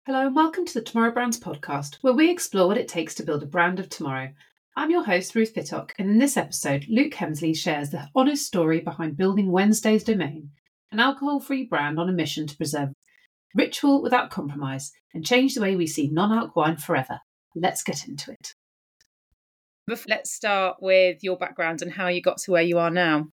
Hello and welcome to the Tomorrow Brands podcast, where we explore what it takes to build a brand of tomorrow. I'm your host, Ruth Pittock, and in this episode, Luke Hemsley shares the honest story behind building Wednesday's Domain, an alcohol-free brand on a mission to preserve ritual without compromise and change the way we see non-alc wine forever. Let's get into it. Let's start with your background and how you got to where you are now.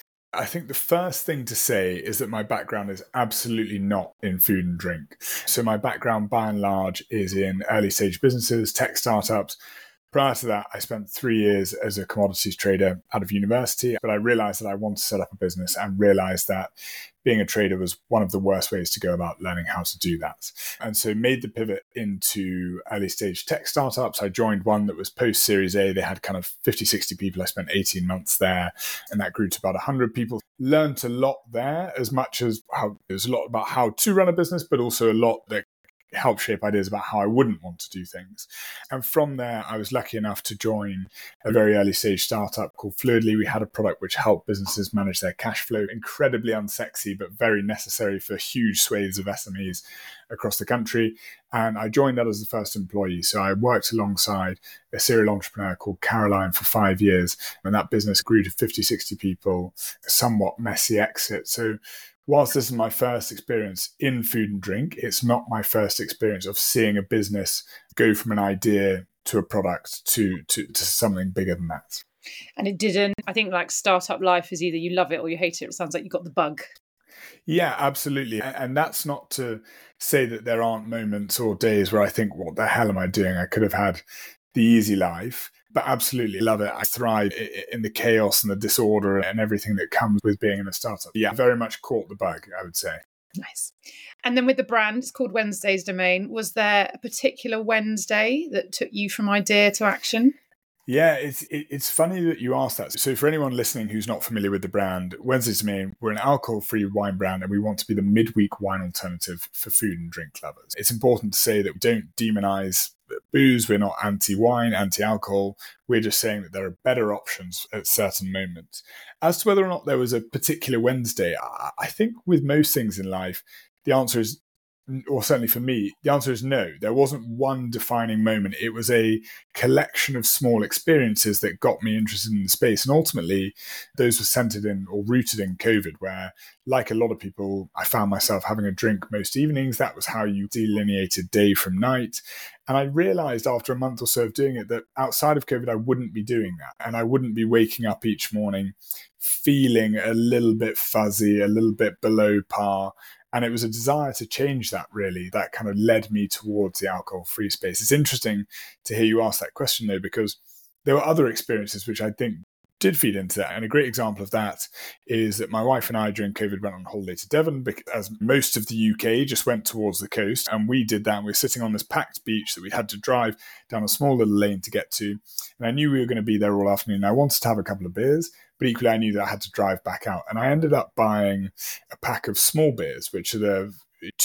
I think the first thing to say is that my background is absolutely not in food and drink. So my background, by and large, is in early stage businesses, tech startups. Prior to that, I spent 3 years as a commodities trader out of university, but I realized that I wanted to set up a business and realized that being a trader was one of the worst ways to go about learning how to do that. And so made the pivot into early stage tech startups. I joined one that was post Series A. They had kind of 50, 60 people. I spent 18 months there, and that grew to about 100 people. Learned a lot there, as much as there's a lot about how to run a business, but also a lot that help shape ideas about how I wouldn't want to do things. And from there, I was lucky enough to join a very early stage startup called Fluidly. We had a product which helped businesses manage their cash flow, incredibly unsexy, but very necessary for huge swathes of SMEs across the country. And I joined that as the first employee. So I worked alongside a serial entrepreneur called Caroline for 5 years. And that business grew to 50, 60 people, a somewhat messy exit. So whilst this is my first experience in food and drink, it's not my first experience of seeing a business go from an idea to a product to something bigger than that. And it didn't, I think like startup life is either you love it or you hate it. It sounds like you got the bug. Yeah, absolutely. And that's not to say that there aren't moments or days where I think, what the hell am I doing? I could have had the easy life. But absolutely love it. I thrive in the chaos and the disorder and everything that comes with being in a startup. Yeah, very much caught the bug, I would say. Nice. And then with the brand, it's called Wednesday's Domain. Was there a particular Wednesday that took you from idea to action? Yeah, it's funny that you asked that. So for anyone listening who's not familiar with the brand, Wednesday's Domain, we're an alcohol-free wine brand and we want to be the midweek wine alternative for food and drink lovers. It's important to say that we don't demonize booze. We're not anti-wine, anti-alcohol. We're just saying that there are better options at certain moments. As to whether or not there was a particular Wednesday, I think with most things in life, the answer is, or certainly for me, the answer is no. There wasn't one defining moment. It was a collection of small experiences that got me interested in the space. And ultimately, those were centered in or rooted in COVID, where, like a lot of people, I found myself having a drink most evenings. That was how you delineated day from night. And I realized after a month or so of doing it that outside of COVID, I wouldn't be doing that. And I wouldn't be waking up each morning feeling a little bit fuzzy, a little bit below par. And it was a desire to change that, really, that kind of led me towards the alcohol-free space. It's interesting to hear you ask that question, though, because there were other experiences which I think did feed into that. And a great example of that is that my wife and I, during COVID, went on holiday to Devon, as most of the UK just went towards the coast. And we did that. And we were sitting on this packed beach that we had to drive down a small little lane to get to. And I knew we were going to be there all afternoon. I wanted to have a couple of beers, but equally I knew that I had to drive back out. And I ended up buying a pack of small beers, which are the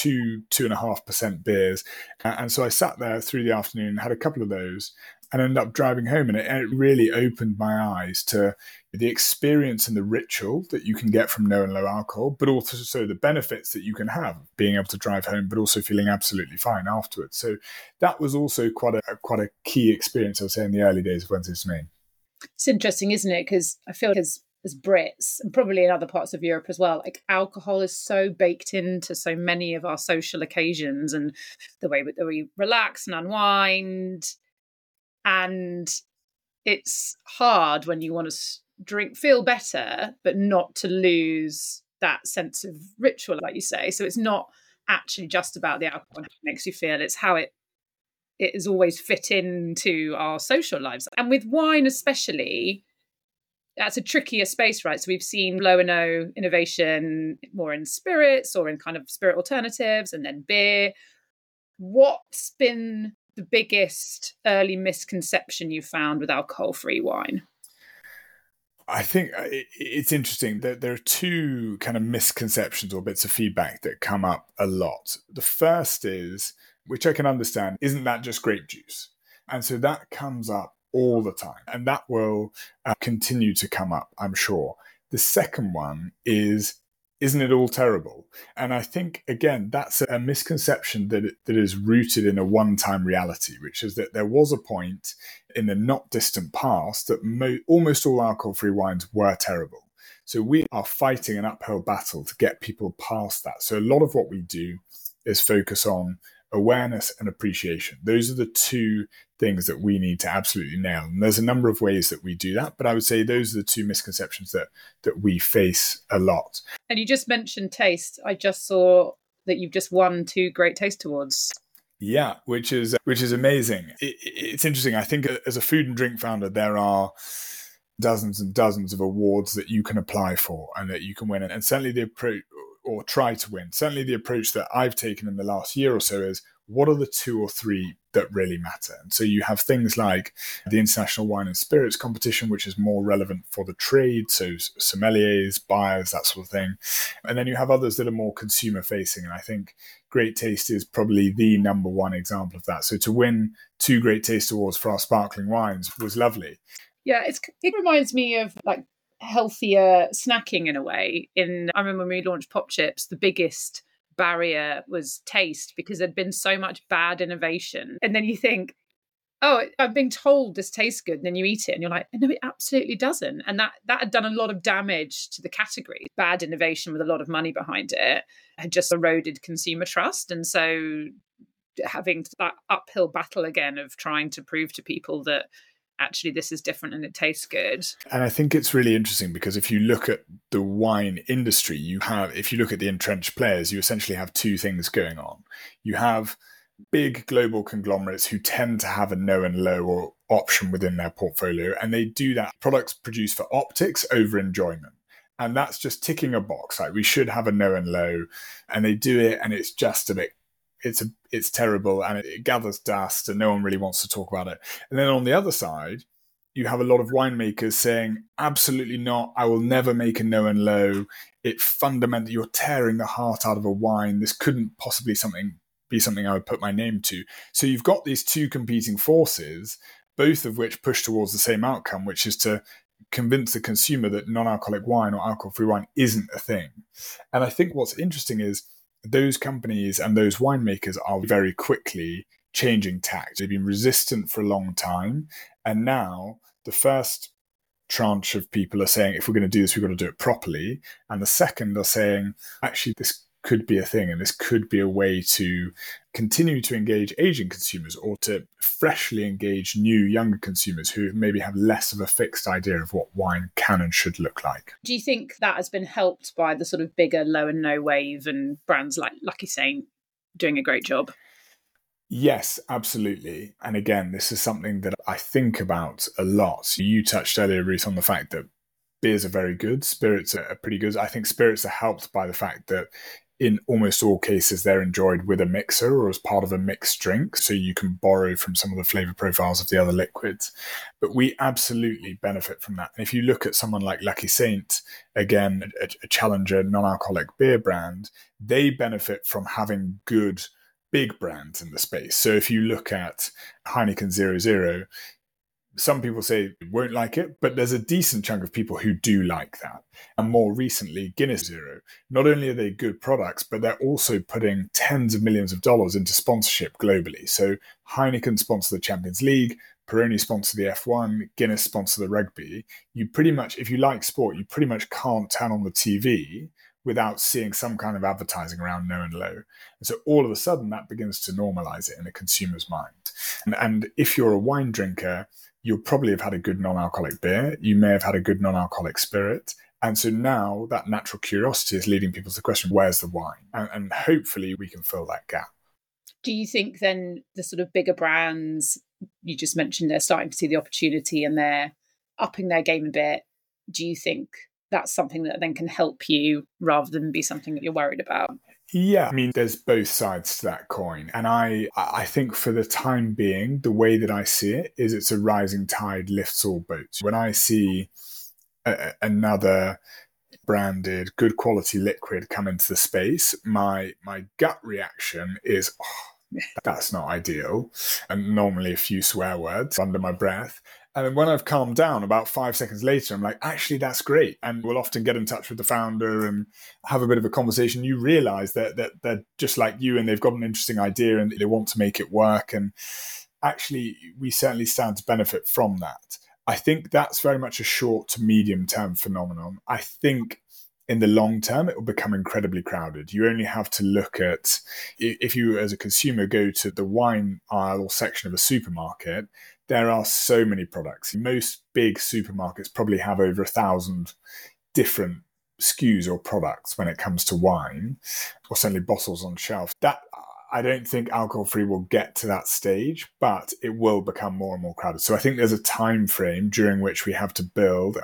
2.5% beers. And so I sat there through the afternoon, had a couple of those, and ended up driving home. And it really opened my eyes to the experience and the ritual that you can get from no and low alcohol, but also the benefits that you can have being able to drive home, but also feeling absolutely fine afterwards. So that was also quite a key experience, I would say, in the early days of Wednesday's Domain. It's interesting, isn't it? Because I feel as Brits, and probably in other parts of Europe as well, like alcohol is so baked into so many of our social occasions and the way that we relax and unwind. And it's hard when you want to feel better, but not to lose that sense of ritual, like you say. So it's not actually just about the alcohol and how it makes you feel. It's how it is always fit into our social lives. And with wine especially, that's a trickier space, right? So we've seen low and no innovation more in spirits or in kind of spirit alternatives and then beer. What's been the biggest early misconception you found with alcohol-free wine? I think it's interesting that there are two kind of misconceptions or bits of feedback that come up a lot. The first is, which I can understand, isn't that just grape juice? And so that comes up all the time, and that will continue to come up, I'm sure. The second one is, isn't it all terrible? And I think, again, that's a misconception that is rooted in a one-time reality, which is that there was a point in the not distant past that almost all alcohol-free wines were terrible. So we are fighting an uphill battle to get people past that. So a lot of what we do is focus on awareness and appreciation. Those are the two things that we need to absolutely nail. And there's a number of ways that we do that, but I would say those are the two misconceptions that we face a lot. And you just mentioned taste. I just saw that you've just won 2 Great Taste Awards. Yeah, which is amazing. It's interesting. I think as a food and drink founder, there are dozens and dozens of awards that you can apply for and that you can win. And certainly the approach, or try to win, certainly the approach that I've taken in the last year or so is, what are the 2 or 3 that really matter? And so you have things like the International Wine and Spirits Competition, which is more relevant for the trade, so sommeliers, buyers, that sort of thing. And then you have others that are more consumer facing. And I think Great Taste is probably the number one example of that. So to win 2 Great Taste Awards for our sparkling wines was lovely. Yeah, it reminds me of like healthier snacking in a way. I remember when we launched Pop Chips, the biggest barrier was taste, because there'd been so much bad innovation. And then you think, oh, I'm being told this tastes good. And then you eat it and you're like, no, it absolutely doesn't. And that had done a lot of damage to the category. Bad innovation with a lot of money behind it had just eroded consumer trust. And so having that uphill battle again of trying to prove to people that actually this is different and it tastes good. And I think it's really interesting because if you look at the wine industry, if you look at the entrenched players, you essentially have 2 things going on. You have big global conglomerates who tend to have a no and low or option within their portfolio, and they do that. Products produced for optics over enjoyment. And that's just ticking a box. Like, we should have a no and low, and they do it, and it's just a bit, it's terrible, and it gathers dust and no one really wants to talk about it. And then on the other side, you have a lot of winemakers saying, absolutely not, I will never make a no and low. It fundamentally, you're tearing the heart out of a wine. This couldn't possibly be something I would put my name to. So you've got these 2 competing forces, both of which push towards the same outcome, which is to convince the consumer that non-alcoholic wine or alcohol-free wine isn't a thing. And I think what's interesting is those companies and those winemakers are very quickly changing tack. They've been resistant for a long time. And now the first tranche of people are saying, if we're going to do this, we've got to do it properly. And the second are saying, actually, this could be a thing, and this could be a way to continue to engage aging consumers or to freshly engage new, younger consumers who maybe have less of a fixed idea of what wine can and should look like. Do you think that has been helped by the sort of bigger low and no wave and brands like Lucky Saint doing a great job? Yes, absolutely. And again, this is something that I think about a lot. You touched earlier, Ruth, on the fact that beers are very good, spirits are pretty good. I think spirits are helped by the fact that in almost all cases, they're enjoyed with a mixer or as part of a mixed drink. So you can borrow from some of the flavor profiles of the other liquids. But we absolutely benefit from that. And if you look at someone like Lucky Saint, again, a challenger non-alcoholic beer brand, they benefit from having good big brands in the space. So if you look at Heineken 0.0, some people say won't like it, but there's a decent chunk of people who do like that. And more recently, Guinness Zero. Not only are they good products, but they're also putting tens of millions of dollars into sponsorship globally. So Heineken sponsor the Champions League, Peroni sponsor the F1, Guinness sponsor the rugby. You pretty much, if you like sport, you pretty much can't turn on the TV without seeing some kind of advertising around no and low. And so all of a sudden that begins to normalize it in a consumer's mind. And if you're a wine drinker, you'll probably have had a good non-alcoholic beer. You may have had a good non-alcoholic spirit. And so now that natural curiosity is leading people to the question, where's the wine? And hopefully we can fill that gap. Do you think then the sort of bigger brands, you just mentioned they're starting to see the opportunity and they're upping their game a bit. Do you think that's something that then can help you rather than be something that you're worried about? Yeah, I mean, there's both sides to that coin. And I think for the time being, the way that I see it is it's a rising tide lifts all boats. When I see another branded, good quality liquid come into the space, my gut reaction is, oh, that's not ideal. And normally a few swear words under my breath. And then when I've calmed down, about 5 seconds later, I'm like, actually, that's great. And we'll often get in touch with the founder and have a bit of a conversation. You realize that they're just like you and they've got an interesting idea and they want to make it work. And actually, we certainly stand to benefit from that. I think that's very much a short to medium term phenomenon. I think in the long term, it will become incredibly crowded. You only have to look at, if you as a consumer go to the wine aisle or section of a supermarket, there are so many products. Most big supermarkets probably have over 1,000 different SKUs or products when it comes to wine, or certainly bottles on shelf. That I don't think alcohol-free will get to that stage, but it will become more and more crowded. So I think there's a time frame during which we have to build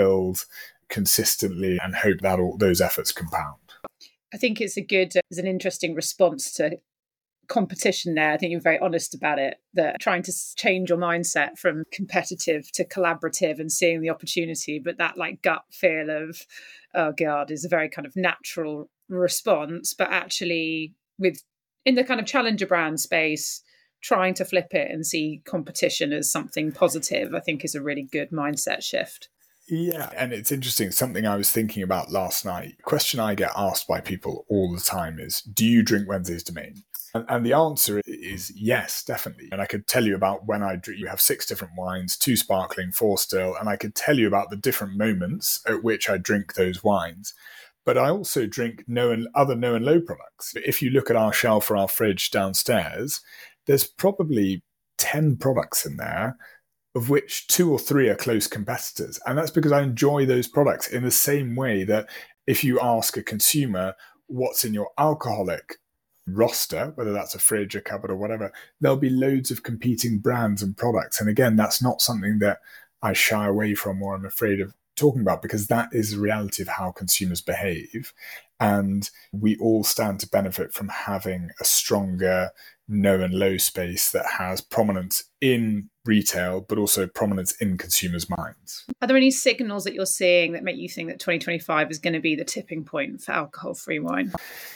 consistently and hope that all those efforts compound. I think it's an interesting response to competition there. I think you're very honest about it, that trying to change your mindset from competitive to collaborative and seeing the opportunity, but that like gut feel of, oh God, is a very kind of natural response. But actually in the kind of challenger brand space, trying to flip it and see competition as something positive, I think is a really good mindset shift. Yeah, and it's interesting. Something I was thinking about last night. A question I get asked by people all the time is, do you drink Wednesday's Domain? And the answer is yes, definitely. And I could tell you about when I drink. You have 6 different wines, 2 sparkling, 4 still, and I could tell you about the different moments at which I drink those wines. But I also drink other no and low products. If you look at our shelf or our fridge downstairs, there's probably 10 products in there, of which 2 or 3 are close competitors. And that's because I enjoy those products in the same way that if you ask a consumer what's in your alcoholic roster, whether that's a fridge, a cupboard or whatever, there'll be loads of competing brands and products. And again, that's not something that I shy away from or I'm afraid of talking about, because that is the reality of how consumers behave. And we all stand to benefit from having a stronger no and low space that has prominence in retail, but also prominence in consumers' minds. Are there any signals that you're seeing that make you think that 2025 is going to be the tipping point for alcohol-free wine?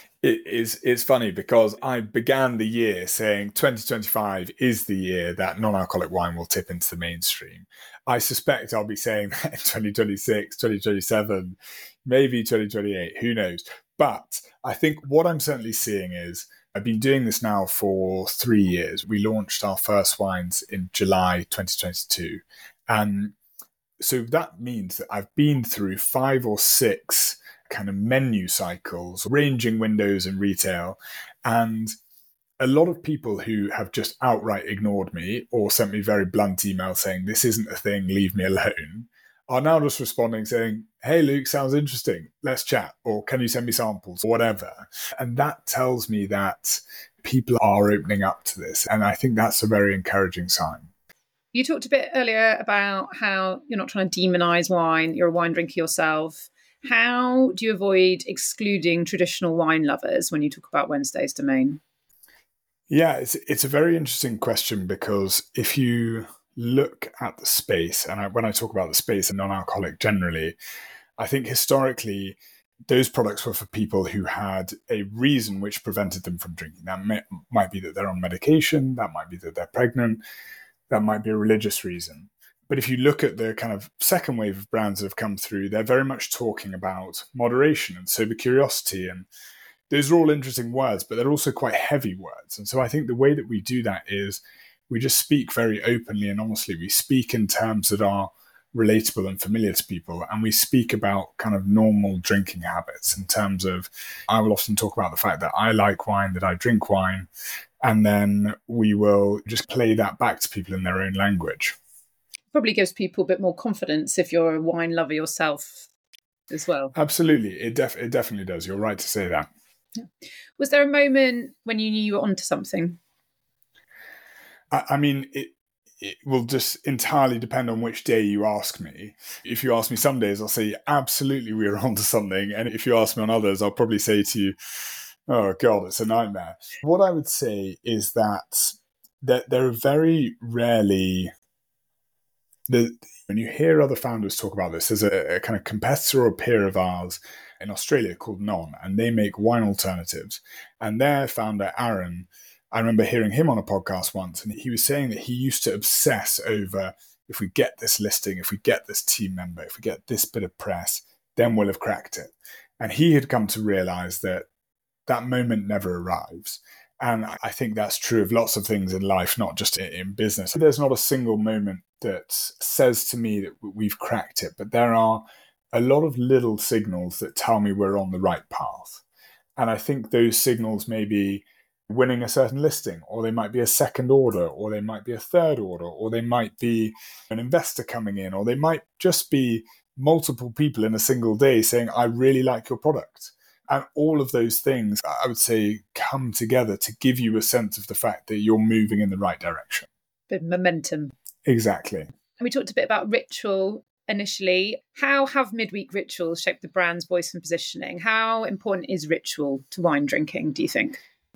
It's funny because I began the year saying 2025 is the year that non-alcoholic wine will tip into the mainstream. I suspect I'll be saying that in 2026, 2027, maybe 2028, who knows? But I think what I'm certainly seeing is I've been doing this now for 3 years. We launched our first wines in July 2022. And so that means that I've been through 5 or 6 kind of menu cycles, ranging windows in retail. And a lot of people who have just outright ignored me or sent me very blunt emails saying, this isn't a thing, leave me alone, are now just responding saying, hey, Luke, sounds interesting. Let's chat. Or can you send me samples or whatever? And that tells me that people are opening up to this. And I think that's a very encouraging sign. You talked a bit earlier about how you're not trying to demonize wine. You're a wine drinker yourself. How do you avoid excluding traditional wine lovers when you talk about Wednesday's Domain? Yeah, it's a very interesting question, because if you look at the space, and when I talk about the space and non-alcoholic generally, I think historically those products were for people who had a reason which prevented them from drinking. That might be that they're on medication, that might be that they're pregnant, that might be a religious reason. But if you look at the kind of second wave of brands that have come through, they're very much talking about moderation and sober curiosity. And those are all interesting words, but they're also quite heavy words. And so I think the way that we do that is we just speak very openly and honestly. We speak in terms that are relatable and familiar to people. And we speak about kind of normal drinking habits in terms of, I will often talk about the fact that I like wine, that I drink wine, and then we will just play that back to people in their own language. Probably gives people a bit more confidence if you're a wine lover yourself as well. Absolutely. It definitely does. You're right to say that. Yeah. Was there a moment when you knew you were onto something? I mean, it will just entirely depend on which day you ask me. If you ask me some days, I'll say, absolutely, we are onto something. And if you ask me on others, I'll probably say to you, oh, God, it's a nightmare. What I would say is that there are very rarely... When you hear other founders talk about this, there's a kind of competitor or peer of ours in Australia called Non, and they make wine alternatives. And their founder, Aaron, I remember hearing him on a podcast once, and he was saying that he used to obsess over if we get this listing, if we get this team member, if we get this bit of press, then we'll have cracked it. And he had come to realize that that moment never arrives. And I think that's true of lots of things in life, not just in business. There's not a single moment that says to me that we've cracked it, but there are a lot of little signals that tell me we're on the right path. And I think those signals may be winning a certain listing, or they might be a second order, or they might be a third order, or they might be an investor coming in, or they might just be multiple people in a single day saying, I really like your product. And all of those things, I would say, come together to give you a sense of the fact that you're moving in the right direction. Bit of momentum. Exactly. And we talked a bit about ritual initially. How have midweek rituals shaped the brand's voice and positioning? How important is ritual to wine drinking, do you think?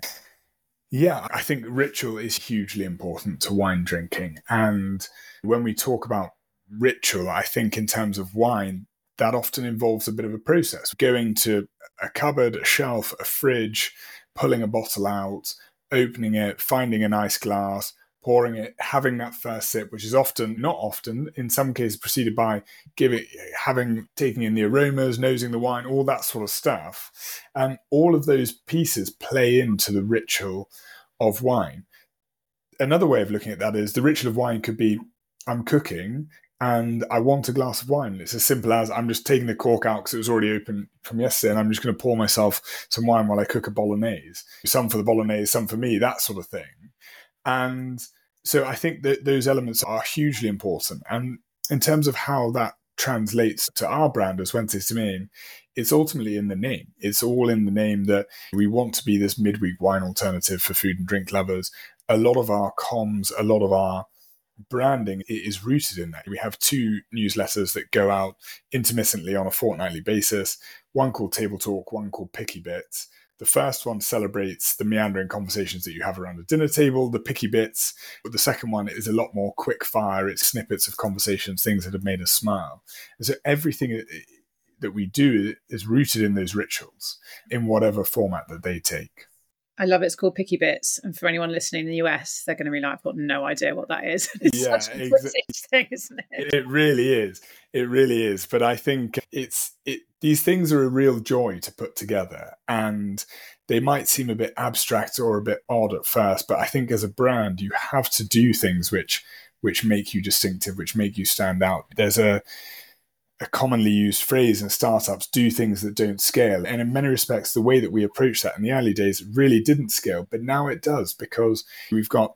Yeah, I think ritual is hugely important to wine drinking. And when we talk about ritual, I think in terms of wine, that often involves a bit of a process. Going to a cupboard, a shelf, a fridge, pulling a bottle out, opening it, finding a nice glass, pouring it, having that first sip, which is not often, in some cases preceded by taking in the aromas, nosing the wine, all that sort of stuff. And all of those pieces play into the ritual of wine. Another way of looking at that is the ritual of wine could be, I'm cooking and I want a glass of wine. It's as simple as I'm just taking the cork out because it was already open from yesterday, and I'm just going to pour myself some wine while I cook a bolognese. Some for the bolognese, some for me, that sort of thing. And so I think that those elements are hugely important. And in terms of how that translates to our brand as Wednesday's Domain, it's ultimately in the name. It's all in the name that we want to be this midweek wine alternative for food and drink lovers. A lot of our comms, a lot of our branding is rooted in that. We have 2 newsletters that go out intermittently on a fortnightly basis, one called Table Talk, one called Picky Bits. The first one celebrates the meandering conversations that you have around a dinner table, the picky bits. But the second one is a lot more quick fire. It's snippets of conversations, things that have made us smile. And so everything that we do is rooted in those rituals in whatever format that they take. I love it. It's called Picky Bits. And for anyone listening in the US, they're going to be like, I've got no idea what that is. It's such a British thing, isn't it? It really is. It really is. But I think these things are a real joy to put together. And they might seem a bit abstract or a bit odd at first. But I think as a brand, you have to do things which make you distinctive, which make you stand out. There's a commonly used phrase in startups, do things that don't scale. And in many respects, the way that we approached that in the early days really didn't scale, but now it does, because we've got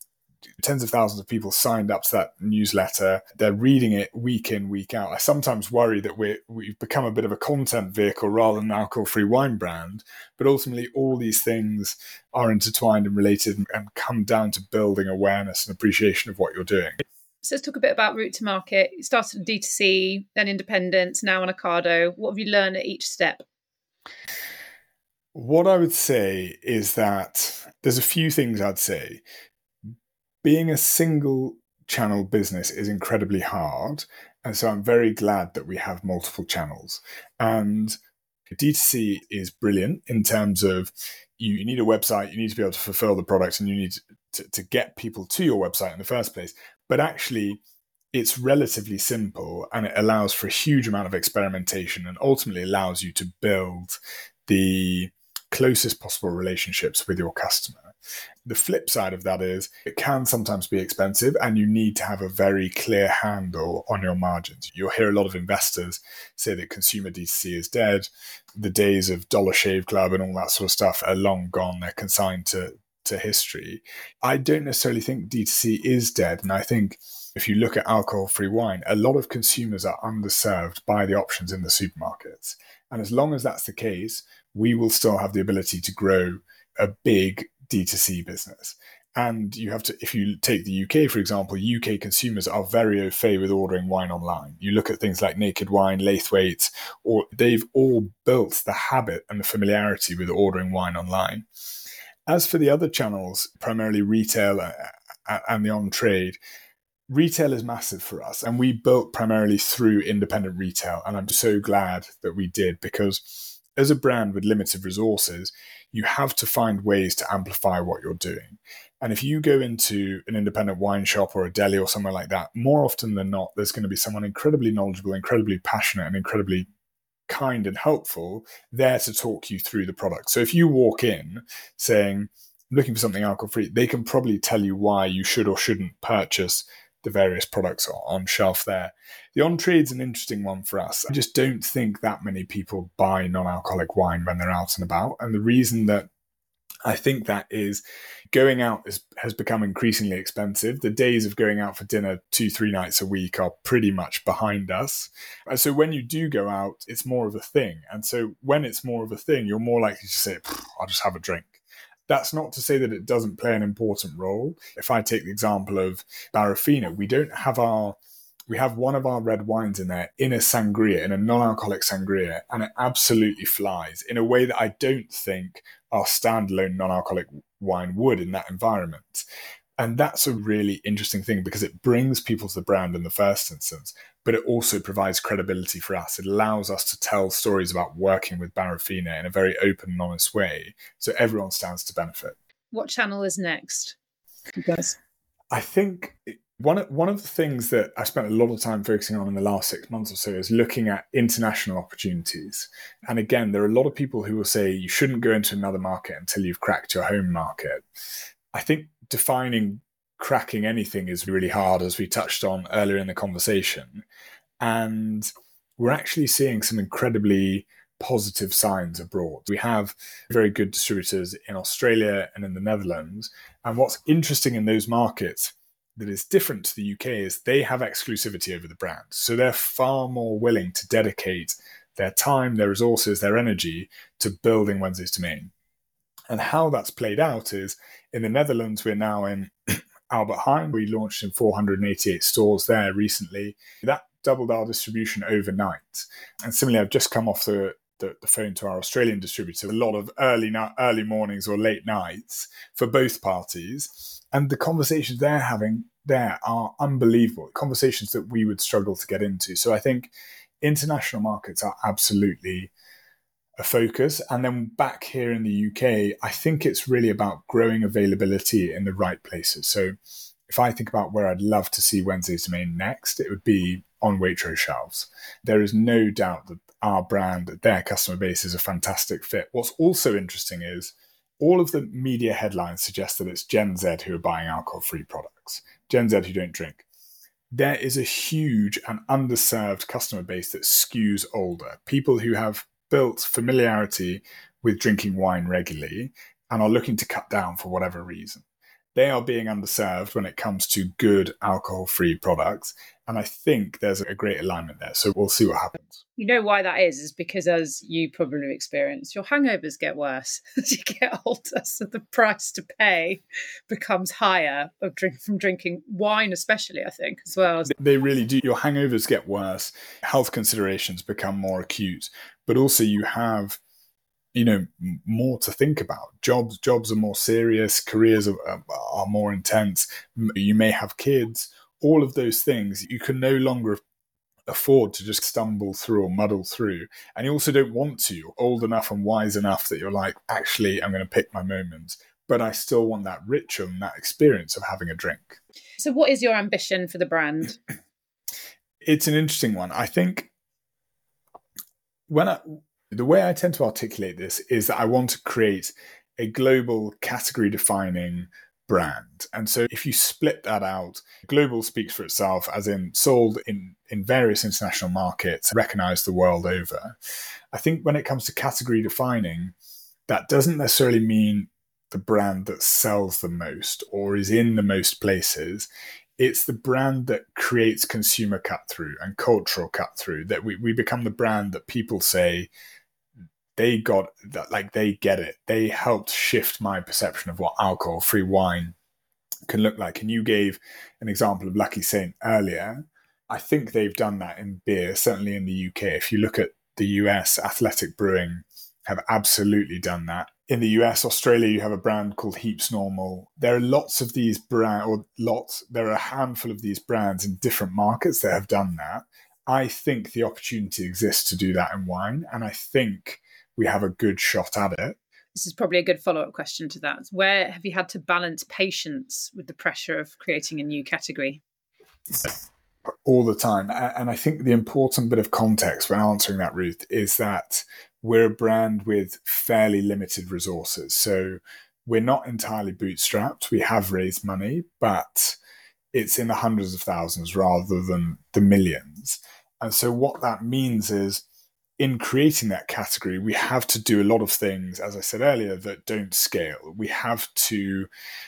tens of thousands of people signed up to that newsletter. They're reading it week in, week out. I sometimes worry that we've become a bit of a content vehicle rather than an alcohol-free wine brand, but ultimately all these things are intertwined and related and come down to building awareness and appreciation of what you're doing. So let's talk a bit about route to market. You started at D2C, then independence, now on Ocado. What have you learned at each step? What I would say is that there's a few things I'd say. Being a single channel business is incredibly hard. And so I'm very glad that we have multiple channels. And D2C is brilliant in terms of you need a website, you need to be able to fulfill the product, and you need to get people to your website in the first place. But actually, it's relatively simple, and it allows for a huge amount of experimentation, and ultimately allows you to build the closest possible relationships with your customer. The flip side of that is it can sometimes be expensive, and you need to have a very clear handle on your margins. You'll hear a lot of investors say that consumer D2C is dead. The days of Dollar Shave Club and all that sort of stuff are long gone. They're consigned to history. I don't necessarily think D2C is dead. And I think if you look at alcohol-free wine, a lot of consumers are underserved by the options in the supermarkets. And as long as that's the case, we will still have the ability to grow a big D2C business. And you have to, if you take the UK, for example, UK consumers are very au fait with ordering wine online. You look at things like Naked Wine, Laithwaite, or they've all built the habit and the familiarity with ordering wine online. As for the other channels, primarily retail and the on-trade, retail is massive for us. And we built primarily through independent retail. And I'm so glad that we did, because as a brand with limited resources, you have to find ways to amplify what you're doing. And if you go into an independent wine shop or a deli or somewhere like that, more often than not, there's going to be someone incredibly knowledgeable, incredibly passionate, and incredibly kind and helpful there to talk you through the product. So if you walk in saying, I'm looking for something alcohol-free, they can probably tell you why you should or shouldn't purchase the various products on shelf there. The on-trade's an interesting one for us. I just don't think that many people buy non-alcoholic wine when they're out and about. And the reason that I think that is going out has become increasingly expensive. The days of going out for dinner 2-3 nights a week are pretty much behind us. And so when you do go out, it's more of a thing. And so when it's more of a thing, you're more likely to say, I'll just have a drink. That's not to say that it doesn't play an important role. If I take the example of Barafina, we have one of our red wines in there in a sangria, in a non-alcoholic sangria, and it absolutely flies in a way that I don't think our standalone non-alcoholic wine would in that environment. And that's a really interesting thing because it brings people to the brand in the first instance, but it also provides credibility for us. It allows us to tell stories about working with Barafina in a very open and honest way, so everyone stands to benefit. What channel is next, you guys? I think one of the things that I spent a lot of time focusing on in the last 6 months or so is looking at international opportunities. And again, there are a lot of people who will say you shouldn't go into another market until you've cracked your home market. I think defining cracking anything is really hard, as we touched on earlier in the conversation. And we're actually seeing some incredibly positive signs abroad. We have very good distributors in Australia and in the Netherlands. And what's interesting in those markets that is different to the UK is they have exclusivity over the brand. So they're far more willing to dedicate their time, their resources, their energy to building Wednesday's Domain. And how that's played out is in the Netherlands, we're now in Albert Heijn. We launched in 488 stores there recently. That doubled our distribution overnight. And similarly, I've just come off the phone to our Australian distributor, a lot of early mornings or late nights for both parties. And the conversations they're having there are unbelievable, conversations that we would struggle to get into. So I think international markets are absolutely a focus. And then back here in the UK, I think it's really about growing availability in the right places. So if I think about where I'd love to see Wednesday's Domain next, it would be on Waitrose shelves. There is no doubt that our brand, their customer base, is a fantastic fit. What's also interesting is all of the media headlines suggest that it's Gen Z who are buying alcohol-free products, Gen Z who don't drink. There is a huge and underserved customer base that skews older, people who have built familiarity with drinking wine regularly and are looking to cut down for whatever reason. They are being underserved when it comes to good alcohol-free products. And I think there's a great alignment there. So we'll see what happens. You know why that is because as you probably experienced, your hangovers get worse as you get older. So the price to pay becomes higher from drinking wine, especially, I think, as well. They really do. Your hangovers get worse. Health considerations become more acute. But also you have more to think about. Jobs are more serious, careers are more intense. You may have kids. All of those things, you can no longer afford to just stumble through or muddle through. And you also don't want to. You're old enough and wise enough that you're like, actually, I'm going to pick my moments. But I still want that ritual and that experience of having a drink. So what is your ambition for the brand? It's an interesting one. I think the way I tend to articulate this is that I want to create a global category-defining brand. And so if you split that out, global speaks for itself, as in sold in various international markets, recognized the world over. I think when it comes to category-defining, that doesn't necessarily mean the brand that sells the most or is in the most places. It's the brand that creates consumer cut-through and cultural cut-through, that we become the brand that people say, they got that, like they get it. They helped shift my perception of what alcohol-free wine can look like. And you gave an example of Lucky Saint earlier. I think they've done that in beer, certainly in the UK. If you look at the US, Athletic Brewing have absolutely done that. In the US, Australia, you have a brand called Heaps Normal. There are lots of these there are a handful of these brands in different markets that have done that. I think the opportunity exists to do that in wine. And I think we have a good shot at it. This is probably a good follow-up question to that. Where have you had to balance patience with the pressure of creating a new category? All the time. And I think the important bit of context when answering that, Ruth, is that we're a brand with fairly limited resources. So we're not entirely bootstrapped. We have raised money, but it's in the hundreds of thousands rather than the millions. And so what that means is, in creating that category, we have to do a lot of things, as I said earlier, that don't scale. We have to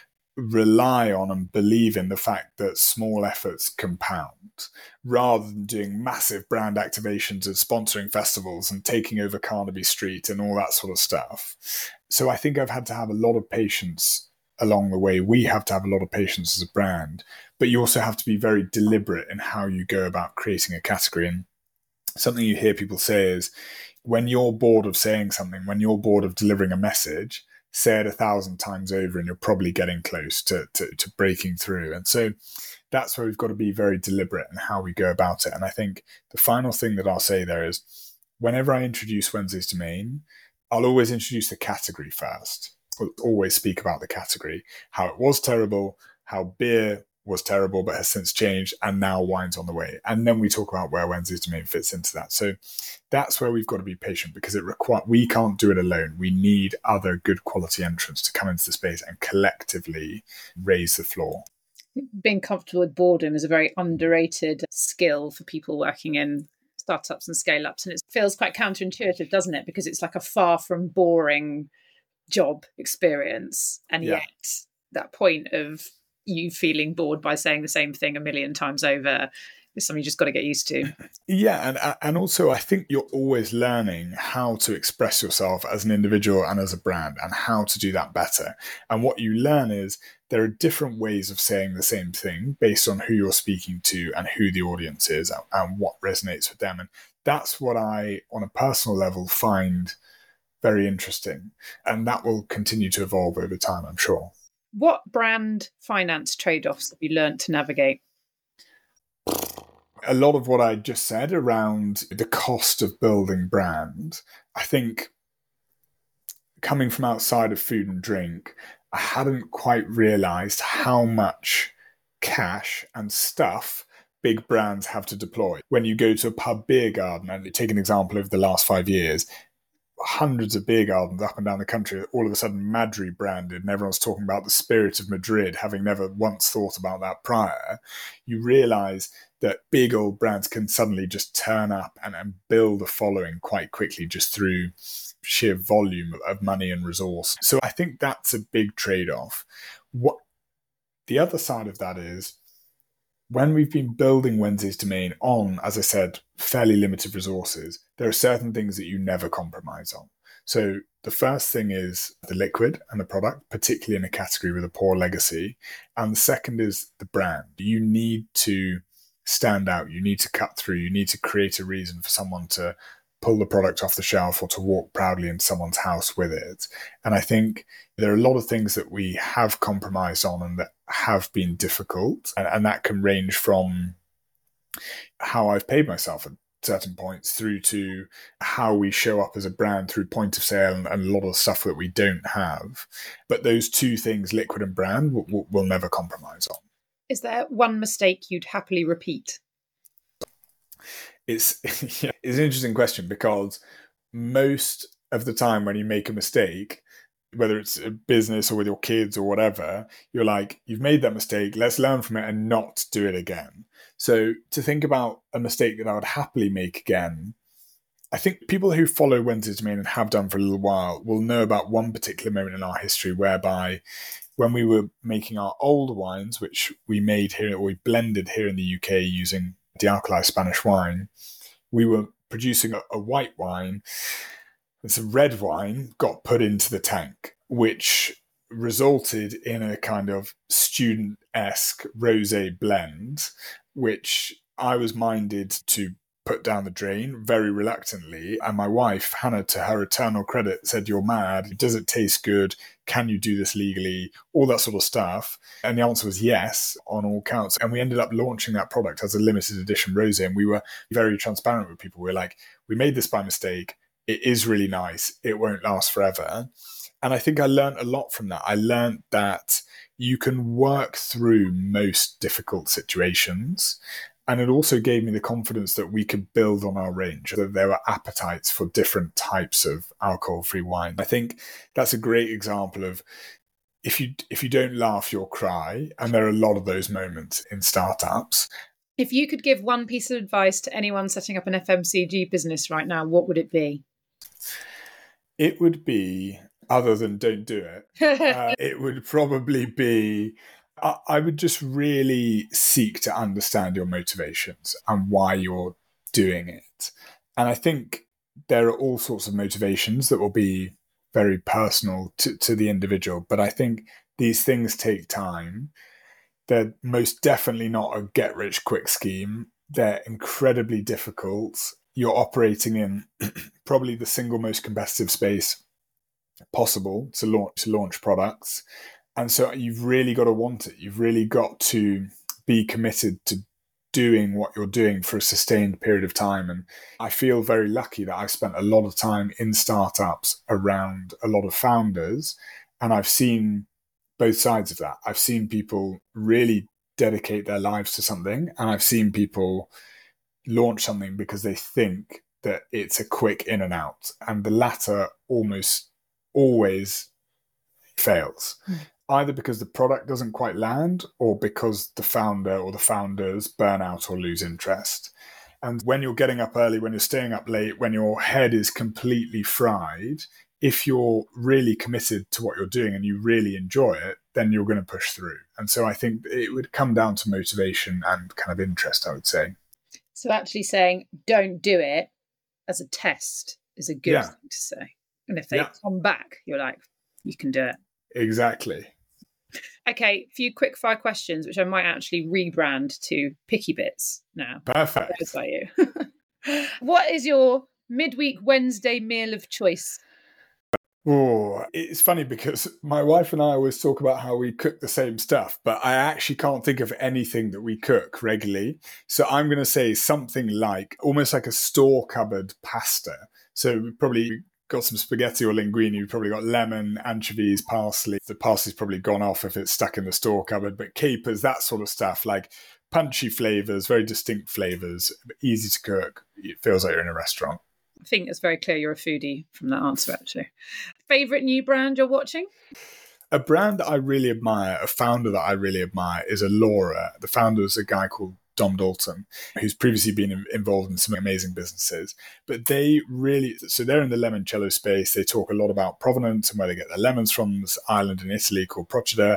rely on and believe in the fact that small efforts compound, rather than doing massive brand activations and sponsoring festivals and taking over Carnaby Street and all that sort of stuff. So I think I've had to have a lot of patience along the way. We have to have a lot of patience as a brand, but you also have to be very deliberate in how you go about creating a category. And something you hear people say is, when you're bored of saying something, when you're bored of delivering a message, say it 1,000 times over and you're probably getting close to breaking through. And so that's where we've got to be very deliberate in how we go about it. And I think the final thing that I'll say there is, whenever I introduce Wednesday's Domain, I'll always introduce the category first. I'll always speak about the category, how it was terrible, how beer was terrible but has since changed, and now wine's on the way. And then we talk about where Wednesday's Domain fits into that. So that's where we've got to be patient, because we can't do it alone. We need other good quality entrants to come into the space and collectively raise the floor. Being comfortable with boredom is a very underrated skill for people working in startups and scale-ups. And it feels quite counterintuitive, doesn't it? Because it's like a far from boring job experience. And yet that point of you feeling bored by saying the same thing 1,000,000 times over is something you just got to get used to. Yeah, and also I think you're always learning how to express yourself as an individual and as a brand, and how to do that better. And what you learn is there are different ways of saying the same thing based on who you're speaking to and who the audience is and what resonates with them. And that's what I, on a personal level, find very interesting. And that will continue to evolve over time, I'm sure. What brand finance trade-offs have you learned to navigate? A lot of what I just said around the cost of building brand. I think coming from outside of food and drink, I hadn't quite realized how much cash and stuff big brands have to deploy. When you go to a pub beer garden, and take an example of the last 5 years, hundreds of beer gardens up and down the country, all of a sudden Madri branded, and everyone's talking about the spirit of Madrid, having never once thought about that prior. You realize that big old brands can suddenly just turn up and build a following quite quickly just through sheer volume of money and resource. So I think that's a big trade-off. What the other side of that is, when we've been building Wednesday's Domain on, as I said, fairly limited resources, there are certain things that you never compromise on. So the first thing is the liquid and the product, particularly in a category with a poor legacy. And the second is the brand. You need to stand out. You need to cut through. You need to create a reason for someone to pull the product off the shelf or to walk proudly into someone's house with it. And I think there are a lot of things that we have compromised on and that have been difficult. And that can range from how I've paid myself at certain points through to how we show up as a brand through point of sale and a lot of stuff that we don't have. But those two things, liquid and brand, we'll never compromise on. Is there one mistake you'd happily repeat? It's an interesting question, because most of the time when you make a mistake, whether it's a business or with your kids or whatever, you're like, you've made that mistake, let's learn from it and not do it again. So to think about a mistake that I would happily make again, I think people who follow Wednesday's Domain and have done for a little while will know about one particular moment in our history whereby when we were making our old wines, which we made here, or we blended here in the UK using de-alkalized Spanish wine, we were producing a white wine, and some red wine got put into the tank, which resulted in a kind of student-esque rosé blend, which I was minded to put down the drain very reluctantly. And my wife, Hannah, to her eternal credit, said, "You're mad. Does it taste good? Can you do this legally?" All that sort of stuff. And the answer was yes on all counts. And we ended up launching that product as a limited edition rosé. And we were very transparent with people. We were like, we made this by mistake. It is really nice. It won't last forever. And I think I learned a lot from that. I learned that you can work through most difficult situations. And it also gave me the confidence that we could build on our range, that there were appetites for different types of alcohol-free wine. I think that's a great example of if you don't laugh, you'll cry. And there are a lot of those moments in startups. If you could give one piece of advice to anyone setting up an FMCG business right now, what would it be? It would be, other than don't do it, it would probably be, I would just really seek to understand your motivations and why you're doing it. And I think there are all sorts of motivations that will be very personal to the individual. But I think these things take time. They're most definitely not a get-rich-quick scheme. They're incredibly difficult. You're operating in probably the single most competitive space possible to launch products. And so you've really got to want it. You've really got to be committed to doing what you're doing for a sustained period of time. And I feel very lucky that I've spent a lot of time in startups around a lot of founders, and I've seen both sides of that. I've seen people really dedicate their lives to something, and I've seen people launch something because they think that it's a quick in and out, and the latter almost always fails. Either because the product doesn't quite land, or because the founder or the founders burn out or lose interest. And when you're getting up early, when you're staying up late, when your head is completely fried, if you're really committed to what you're doing and you really enjoy it, then you're going to push through. And so I think it would come down to motivation and kind of interest, I would say. So actually saying don't do it as a test is a good thing to say. And if they come back, you're like, you can do it. Exactly. Okay, a few quick fire questions, which I might actually rebrand to Picky Bits now. Perfect. By you. What is your midweek Wednesday meal of choice? Oh, it's funny because my wife and I always talk about how we cook the same stuff, but I actually can't think of anything that we cook regularly. So I'm going to say something like, almost like a store cupboard pasta. So we probably got some spaghetti or linguine. We've probably got lemon, anchovies, parsley. The parsley's probably gone off if it's stuck in the store cupboard, but capers, that sort of stuff, like punchy flavors, very distinct flavors, easy to cook. It feels like you're in a restaurant. I think it's very clear you're a foodie from that answer, actually. Favourite new brand you're watching? A brand that I really admire, a founder that I really admire, is Alora. The founder is a guy called Dom Dalton, who's previously been involved in some amazing businesses. But they're in the limoncello space. They talk a lot about provenance and where they get their lemons from, this island in Italy called Procida.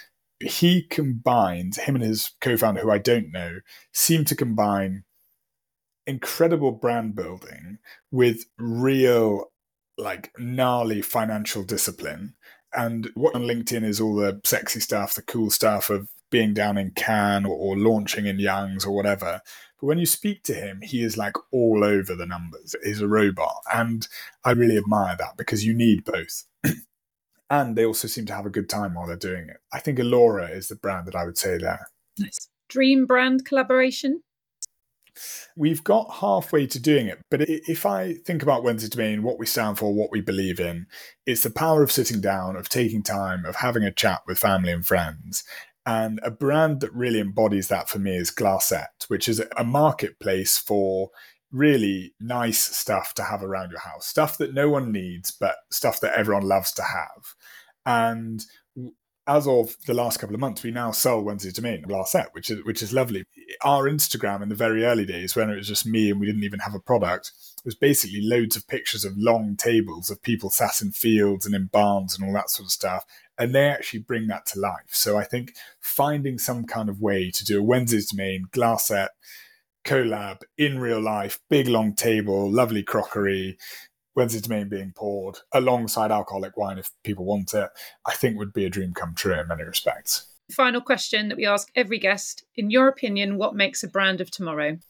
Him and his co-founder, who I don't know, seem to combine incredible brand building with real, like, gnarly financial discipline. And what on LinkedIn is all the sexy stuff, the cool stuff of being down in Cannes or launching in Young's or whatever. But when you speak to him, he is like all over the numbers. He's a robot. And I really admire that because you need both. And they also seem to have a good time while they're doing it. I think Alora is the brand that I would say there. Nice. Dream brand collaboration? We've got halfway to doing it. But if I think about Wednesday Domain, what we stand for, what we believe in, it's the power of sitting down, of taking time, of having a chat with family and friends. And a brand that really embodies that for me is Glassette, which is a marketplace for really nice stuff to have around your house, stuff that no one needs, but stuff that everyone loves to have. And as of the last couple of months, we now sell Wednesday Domain Glassette, which is lovely. Our Instagram in the very early days, when it was just me and we didn't even have a product, was basically loads of pictures of long tables of people sat in fields and in barns and all that sort of stuff. And they actually bring that to life. So I think finding some kind of way to do a Wednesday Domain Glassette collab in real life, big long table, lovely crockery, Wednesday Domain being poured alongside alcoholic wine if people want it, I think would be a dream come true in many respects. Final question that we ask every guest. In your opinion, what makes a brand of tomorrow?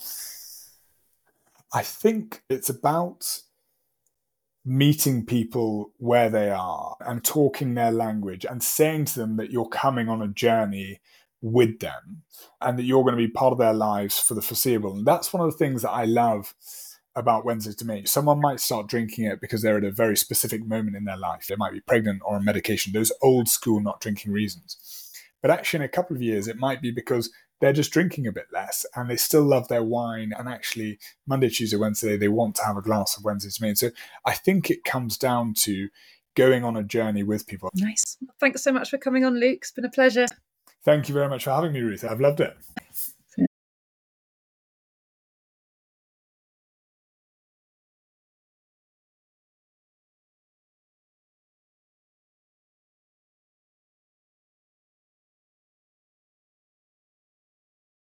I think it's about meeting people where they are and talking their language and saying to them that you're coming on a journey with them and that you're going to be part of their lives for the foreseeable. And that's one of the things that I love about Wednesday's Domain. Someone might start drinking it because they're at a very specific moment in their life. They might be pregnant or on medication, those old school not drinking reasons. But actually in a couple of years, it might be because they're just drinking a bit less and they still love their wine. And actually Monday, Tuesday, Wednesday, they want to have a glass of Wednesday's Domain. So I think it comes down to going on a journey with people. Nice. Thanks so much for coming on, Luke. It's been a pleasure. Thank you very much for having me, Ruth. I've loved it.